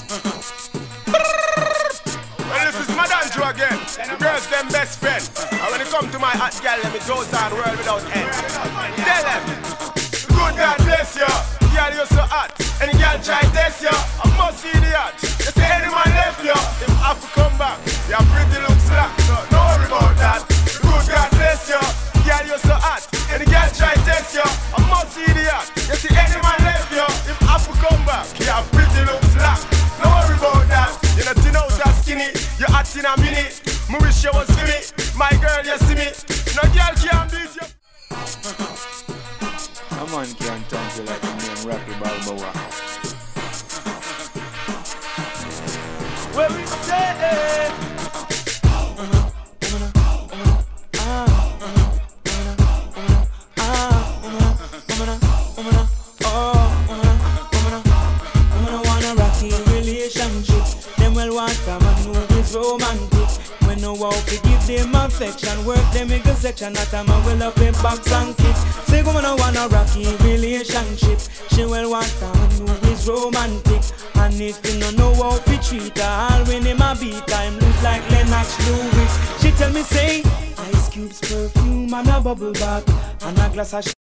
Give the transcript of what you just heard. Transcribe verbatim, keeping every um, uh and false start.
Well, this is Madame Joe again. The girls, them best friend. And when it come to my hot girl, let me toast on world without end. Tell them, good God bless you. Girl, you're so hot. Any girl try test you, I must see the hot. You say any man left you, if I have to come back, your pretty looks slack. So don't worry about that. Good God bless you. Girl, you're so hot. Any girl try test you, I must see the hot. You see any man left you, if I have to come back, your pretty looks slack. Don't worry about that. You're not thin out that skinny, you're hot in a minute. Me wish you was see me, my girl, you see me. No girl can't beat you. A man can't thank you like the name Rocky Balboa. Where we say, them affection, work them in the section. That time I will up in box and kicks. Say woman I want a rocky relationship. She will want a man who is romantic. And if you don't know how to treat her, I'll win him a beat time look like Lennox Lewis. She tell me say Ice Cube's perfume and a bubble bath and a glass of